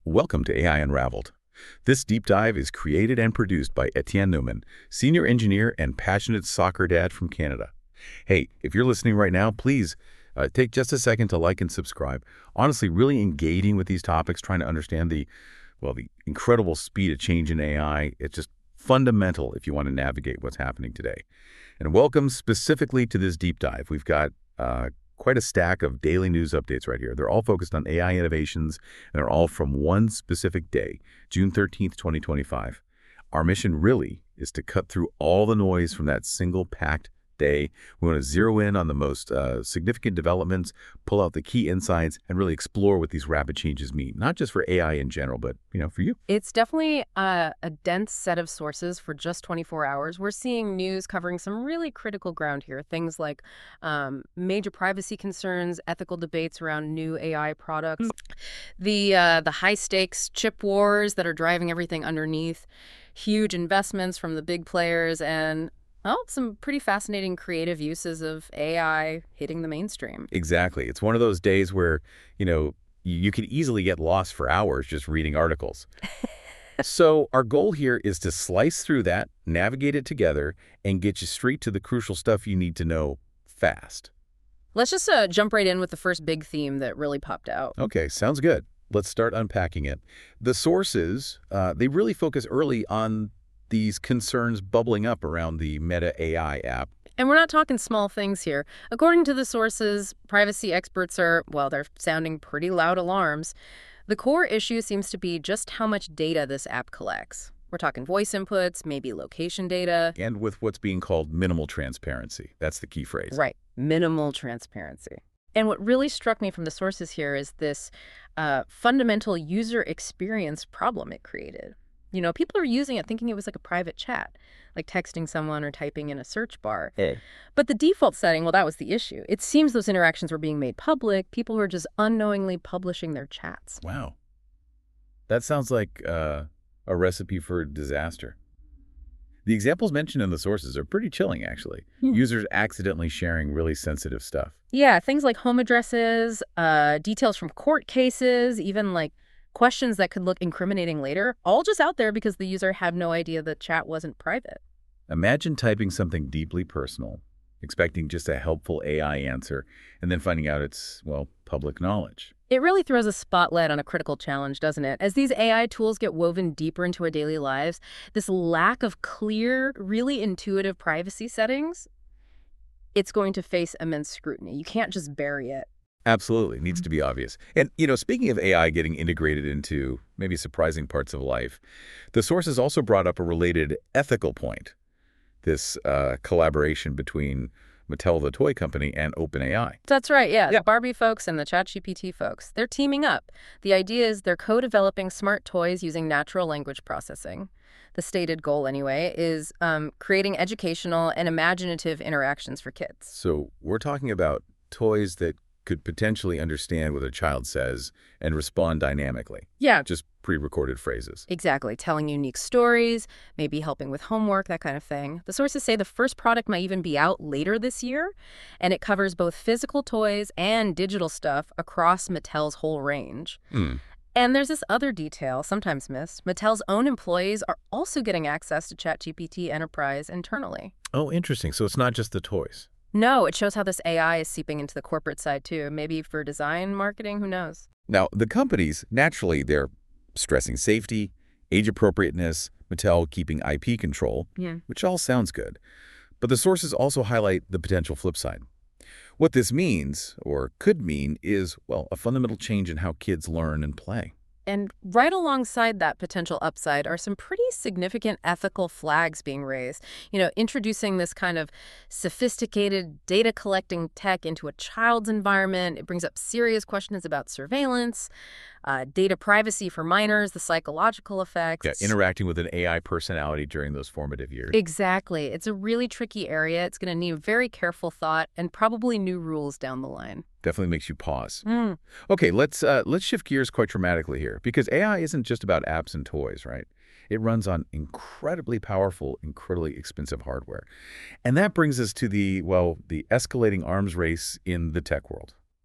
Welcome to AI Unraveled. This deep dive is created and produced by Etienne Newman, senior engineer and passionate soccer dad from Canada. Hey, if you're listening right now, please take just a second to like and subscribe. Honestly, really engaging with these topics, trying to understand the incredible speed of change in AI. It's just fundamental if you want to navigate what's happening today. And welcome specifically to this deep dive. We've got quite a stack of daily news updates right here. They're all focused on AI innovations, and they're all from one specific day, June 13th, 2025. Our mission really is to cut through all the noise from that single packed day. We want to zero in on the most significant developments, pull out the key insights, and really explore what these rapid changes mean, not just for AI in general, but for you. It's definitely a dense set of sources for just 24 hours. We're seeing news covering some really critical ground here. Things like major privacy concerns, ethical debates around new AI products, the high-stakes chip wars that are driving everything underneath, huge investments from the big players, and some pretty fascinating creative uses of AI hitting the mainstream. Exactly. It's one of those days where, you could easily get lost for hours just reading articles. So our goal here is to slice through that, navigate it together, and get you straight to the crucial stuff you need to know fast. Let's just jump right in with the first big theme that really popped out. Okay, sounds good. Let's start unpacking it. The sources, they really focus early on these concerns bubbling up around the Meta AI app. And we're not talking small things here. According to the sources, privacy experts they're sounding pretty loud alarms. The core issue seems to be just how much data this app collects. We're talking voice inputs, maybe location data. And with what's being called minimal transparency. That's the key phrase. Right, minimal transparency. And what really struck me from the sources here is this fundamental user experience problem it created. People are using it thinking it was like a private chat, like texting someone or typing in a search bar. Hey. But the default setting, that was the issue. It seems those interactions were being made public. People were just unknowingly publishing their chats. Wow. That sounds like a recipe for disaster. The examples mentioned in the sources are pretty chilling, actually. Users accidentally sharing really sensitive stuff. Yeah, things like home addresses, details from court cases, even like questions that could look incriminating later, all just out there because the user had no idea the chat wasn't private. Imagine typing something deeply personal, expecting just a helpful AI answer, and then finding out it's, public knowledge. It really throws a spotlight on a critical challenge, doesn't it? As these AI tools get woven deeper into our daily lives, this lack of clear, really intuitive privacy settings, it's going to face immense scrutiny. You can't just bury it. Absolutely. Needs to be obvious. And, speaking of AI getting integrated into maybe surprising parts of life, the sources also brought up a related ethical point, this collaboration between Mattel, the toy company, and OpenAI. That's right, yeah. The Barbie folks and the ChatGPT folks, they're teaming up. The idea is they're co-developing smart toys using natural language processing. The stated goal, anyway, is creating educational and imaginative interactions for kids. So we're talking about toys that could potentially understand what a child says and respond dynamically. Yeah. Just pre-recorded phrases. Exactly. Telling unique stories, maybe helping with homework, that kind of thing. The sources say the first product might even be out later this year, and it covers both physical toys and digital stuff across Mattel's whole range. And there's this other detail, sometimes missed. Mattel's own employees are also getting access to ChatGPT Enterprise internally. Oh, interesting. So it's not just the toys. No, it shows how this AI is seeping into the corporate side, too. Maybe for design, marketing, who knows? Now, the companies, naturally, they're stressing safety, age appropriateness, Mattel keeping IP control, which all sounds good. But the sources also highlight the potential flip side. What this means, or could mean, is, a fundamental change in how kids learn and play. And right alongside that potential upside are some pretty significant ethical flags being raised. Introducing this kind of sophisticated data collecting tech into a child's environment, it brings up serious questions about surveillance, data privacy for minors, the psychological effects. Yeah, interacting with an AI personality during those formative years. Exactly. It's a really tricky area. It's going to need very careful thought and probably new rules down the line. Definitely makes you pause. Okay, let's shift gears quite dramatically here, because AI isn't just about apps and toys, right? It runs on incredibly powerful, incredibly expensive hardware. And that brings us to the escalating arms race in the tech world.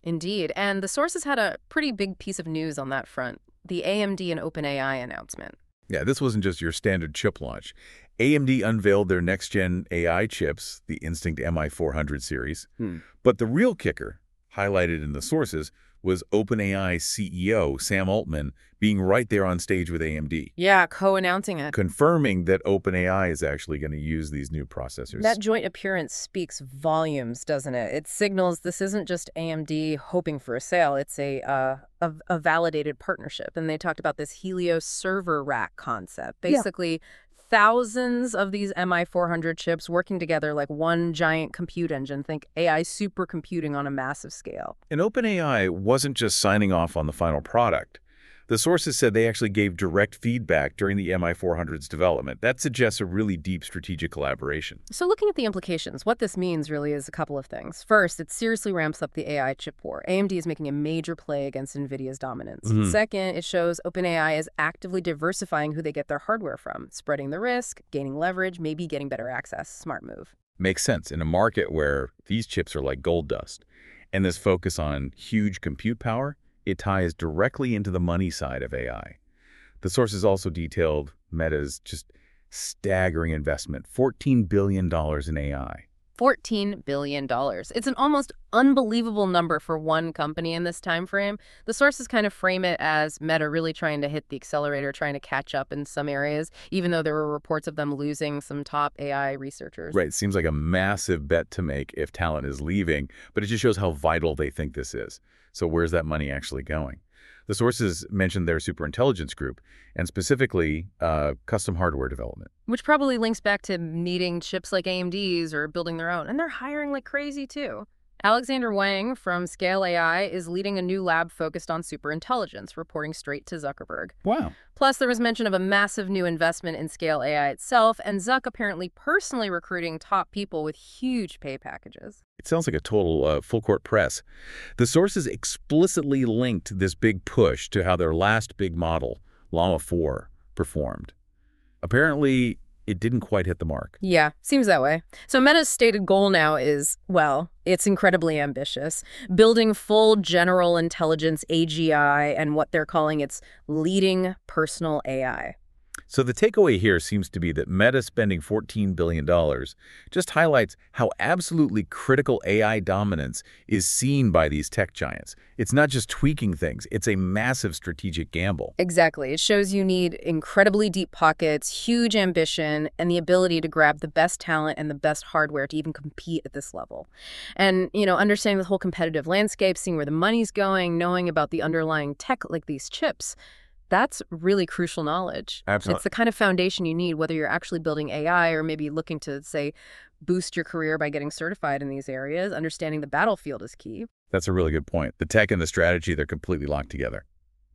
Indeed, and the sources had a pretty big piece of news on that front, the AMD and OpenAI announcement. Yeah, this wasn't just your standard chip launch. AMD unveiled their next-gen AI chips, the Instinct MI400 series. But the real kicker, highlighted in the sources, was OpenAI CEO Sam Altman being right there on stage with AMD. Yeah, co-announcing it. Confirming that OpenAI is actually going to use these new processors. That joint appearance speaks volumes, doesn't it? It signals this isn't just AMD hoping for a sale. It's a validated partnership. And they talked about this Helios server rack concept. Basically, thousands of these MI400 chips working together like one giant compute engine. Think AI supercomputing on a massive scale. And OpenAI wasn't just signing off on the final product. The sources said they actually gave direct feedback during the MI400's development. That suggests a really deep strategic collaboration. So looking at the implications, what this means really is a couple of things. First, it seriously ramps up the AI chip war. AMD is making a major play against NVIDIA's dominance. Second, it shows OpenAI is actively diversifying who they get their hardware from, spreading the risk, gaining leverage, maybe getting better access. Smart move. Makes sense in a market where these chips are like gold dust. And this focus on huge compute power, it ties directly into the money side of AI. The sources also detailed Meta's just staggering investment, $14 billion in AI. $14 billion. It's an almost unbelievable number for one company in this time frame. The sources kind of frame it as Meta really trying to hit the accelerator, trying to catch up in some areas, even though there were reports of them losing some top AI researchers. Right. Seems like a massive bet to make if talent is leaving, but it just shows how vital they think this is. So where's that money actually going? The sources mentioned their superintelligence group, and specifically custom hardware development. Which probably links back to needing chips like AMD's or building their own. And they're hiring like crazy, too. Alexander Wang from Scale AI is leading a new lab focused on superintelligence, reporting straight to Zuckerberg. Wow. Plus, there was mention of a massive new investment in Scale AI itself, and Zuck apparently personally recruiting top people with huge pay packages. It sounds like a total full-court press. The sources explicitly linked this big push to how their last big model, Llama 4, performed. Apparently, it didn't quite hit the mark. Yeah, seems that way. So Meta's stated goal now is, well, it's incredibly ambitious, building full general intelligence AGI and what they're calling its leading personal AI. So the takeaway here seems to be that Meta spending $14 billion just highlights how absolutely critical AI dominance is seen by these tech giants. It's not just tweaking things, it's a massive strategic gamble. Exactly. It shows you need incredibly deep pockets, huge ambition, and the ability to grab the best talent and the best hardware to even compete at this level. And, understanding the whole competitive landscape, seeing where the money's going, knowing about the underlying tech like these chips, that's really crucial knowledge. Absolutely. It's the kind of foundation you need, whether you're actually building AI or maybe looking to, say, boost your career by getting certified in these areas. Understanding the battlefield is key. That's a really good point. The tech and the strategy, they're completely locked together.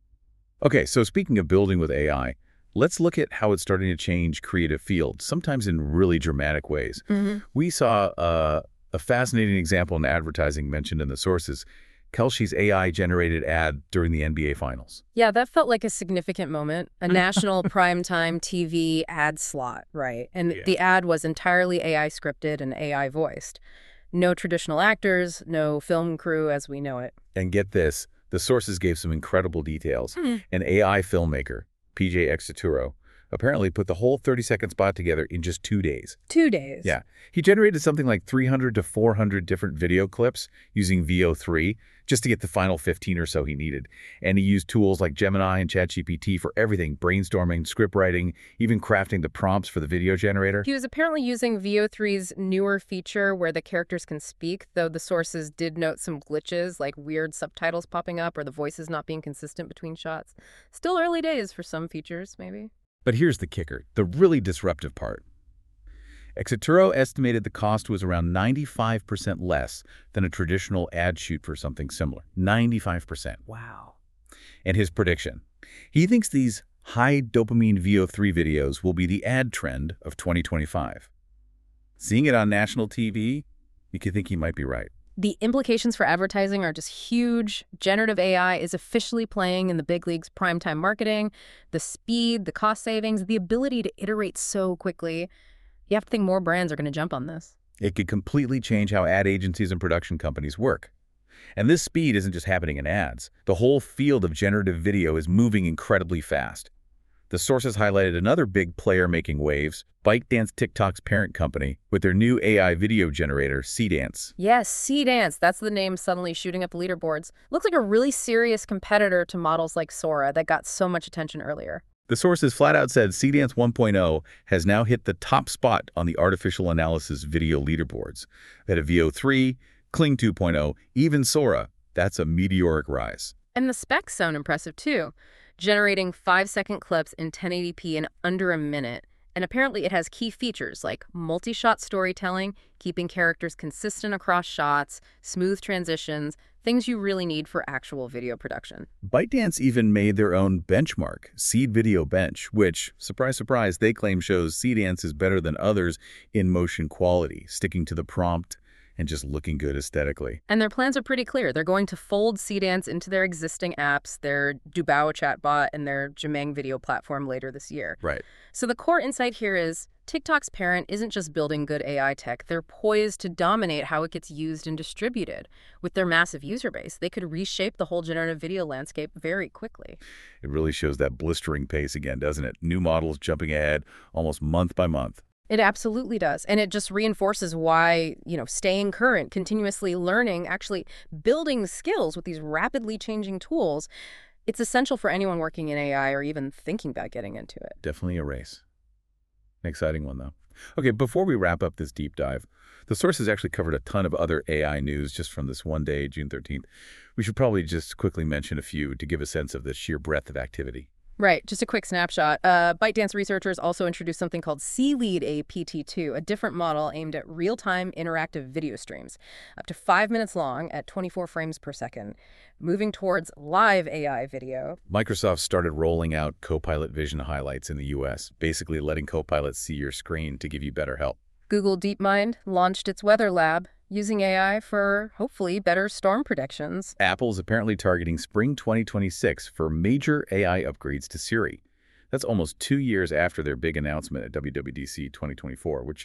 Okay, so speaking of building with AI, let's look at how it's starting to change creative fields, sometimes in really dramatic ways. We saw a fascinating example in advertising mentioned in the sources, Kelsey's AI-generated ad during the NBA Finals. Yeah, that felt like a significant moment, a national primetime TV ad slot, right? And the ad was entirely AI scripted and AI voiced. No traditional actors, no film crew as we know it. And get this, the sources gave some incredible details. An AI filmmaker, PJ Exaturo, apparently put the whole 30-second spot together in just 2 days. 2 days? Yeah. He generated something like 300 to 400 different video clips using VO3 just to get the final 15 or so he needed. And he used tools like Gemini and ChatGPT for everything, brainstorming, script writing, even crafting the prompts for the video generator. He was apparently using VO3's newer feature where the characters can speak, though the sources did note some glitches, like weird subtitles popping up or the voices not being consistent between shots. Still early days for some features, maybe. But here's the kicker, the really disruptive part. Exaturo estimated the cost was around 95% less than a traditional ad shoot for something similar. 95%. Wow. And his prediction. He thinks these high dopamine VO3 videos will be the ad trend of 2025. Seeing it on national TV, you could think he might be right. The implications for advertising are just huge. Generative AI is officially playing in the big leagues primetime marketing. The speed, the cost savings, the ability to iterate so quickly. You have to think more brands are going to jump on this. It could completely change how ad agencies and production companies work. And this speed isn't just happening in ads. The whole field of generative video is moving incredibly fast. The sources highlighted another big player making waves, ByteDance, TikTok's parent company, with their new AI video generator, Seedance. Yes, Seedance. That's the name suddenly shooting up leaderboards. Looks like a really serious competitor to models like Sora that got so much attention earlier. The sources flat out said Seedance 1.0 has now hit the top spot on the artificial analysis video leaderboards. At a VO3, Kling 2.0, even Sora. That's a meteoric rise. And the specs sound impressive too. Generating 5-second clips in 1080p in under a minute. And apparently it has key features like multi-shot storytelling, keeping characters consistent across shots, smooth transitions, things you really need for actual video production. ByteDance even made their own benchmark, Seed Video Bench, which, surprise, surprise, they claim shows Seedance is better than others in motion quality, sticking to the prompt and just looking good aesthetically. And their plans are pretty clear. They're going to fold Seedance into their existing apps, their Dubao chatbot, and their Jimeng video platform later this year. Right. So the core insight here is TikTok's parent isn't just building good AI tech. They're poised to dominate how it gets used and distributed. With their massive user base, they could reshape the whole generative video landscape very quickly. It really shows that blistering pace again, doesn't it? New models jumping ahead almost month by month. It absolutely does. And it just reinforces why, staying current, continuously learning, actually building skills with these rapidly changing tools, it's essential for anyone working in AI or even thinking about getting into it. Definitely a race. An exciting one, though. Okay, before we wrap up this deep dive, the sources actually covered a ton of other AI news just from this one day, June 13th. We should probably just quickly mention a few to give a sense of the sheer breadth of activity. Right, just a quick snapshot. ByteDance researchers also introduced something called Seedlead APT2, a different model aimed at real-time interactive video streams, up to 5 minutes long at 24 frames per second, moving towards live AI video. Microsoft started rolling out Copilot Vision highlights in the US, basically letting Copilot see your screen to give you better help. Google DeepMind launched its Weather Lab, using AI for, hopefully, better storm predictions. Apple's apparently targeting spring 2026 for major AI upgrades to Siri. That's almost 2 years after their big announcement at WWDC 2024, which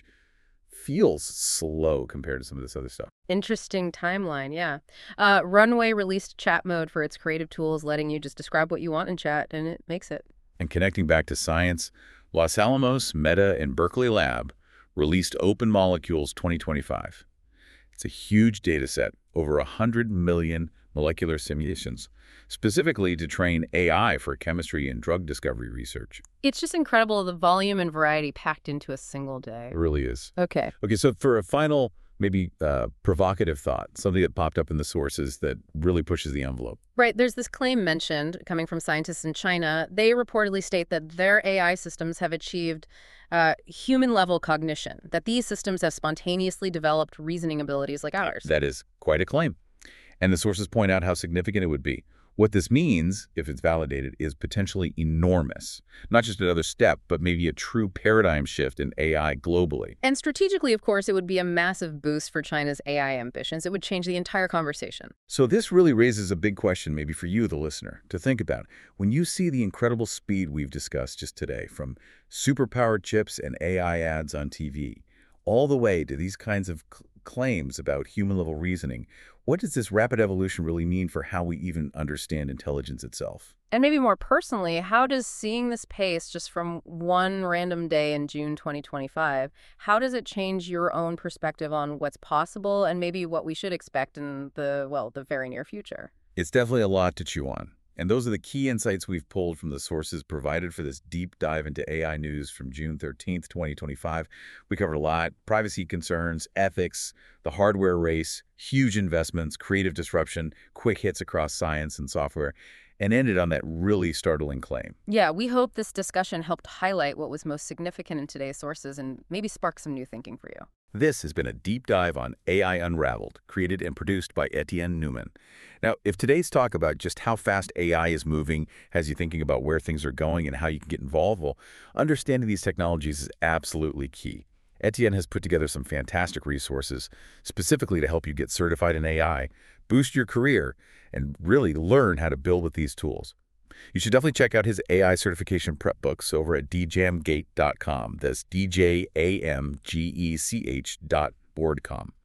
feels slow compared to some of this other stuff. Interesting timeline, yeah. Runway released chat mode for its creative tools, letting you just describe what you want in chat, and it makes it. And connecting back to science, Los Alamos, Meta, and Berkeley Lab released Open Molecules 2025. It's a huge data set, over 100 million molecular simulations, specifically to train AI for chemistry and drug discovery research. It's just incredible, the volume and variety packed into a single day. It really is. Okay. Okay, so for a final, maybe provocative thought, something that popped up in the sources that really pushes the envelope. Right. There's this claim mentioned coming from scientists in China. They reportedly state that their AI systems have achieved human-level cognition, that these systems have spontaneously developed reasoning abilities like ours. That is quite a claim. And the sources point out how significant it would be. What this means, if it's validated, is potentially enormous. Not just another step, but maybe a true paradigm shift in AI globally. And strategically, of course, it would be a massive boost for China's AI ambitions. It would change the entire conversation. So this really raises a big question, maybe for you, the listener, to think about. When you see the incredible speed we've discussed just today, from superpowered chips and AI ads on TV, all the way to these kinds of claims about human-level reasoning, what does this rapid evolution really mean for how we even understand intelligence itself? And maybe more personally, how does seeing this pace just from one random day in June 2025, how does it change your own perspective on what's possible and maybe what we should expect in the very near future? It's definitely a lot to chew on. And those are the key insights we've pulled from the sources provided for this deep dive into AI news from June 13th, 2025. We covered a lot: privacy concerns, ethics, the hardware race, huge investments, creative disruption, quick hits across science and software, and ended on that really startling claim. Yeah, we hope this discussion helped highlight what was most significant in today's sources and maybe spark some new thinking for you. This has been a deep dive on AI Unraveled, created and produced by Etienne Newman. Now, if today's talk about just how fast AI is moving has you thinking about where things are going and how you can get involved, well, understanding these technologies is absolutely key. Etienne has put together some fantastic resources specifically to help you get certified in AI, boost your career, and really learn how to build with these tools. You should definitely check out his AI certification prep books over at djamgate.com. That's DJAMGECH.boardcom.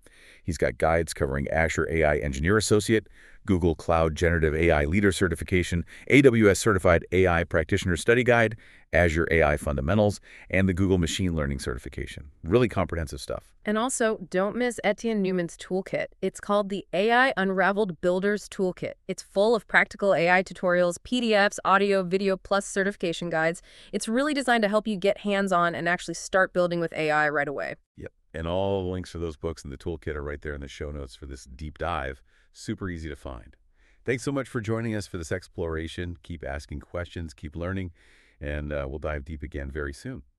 He's got guides covering Azure AI Engineer Associate, Google Cloud Generative AI Leader Certification, AWS Certified AI Practitioner Study Guide, Azure AI Fundamentals, and the Google Machine Learning Certification. Really comprehensive stuff. And also, don't miss Etienne Newman's toolkit. It's called the AI Unraveled Builders Toolkit. It's full of practical AI tutorials, PDFs, audio, video, plus certification guides. It's really designed to help you get hands-on and actually start building with AI right away. Yep. And all the links for those books and the toolkit are right there in the show notes for this deep dive. Super easy to find. Thanks so much for joining us for this exploration. Keep asking questions, keep learning, and we'll dive deep again very soon.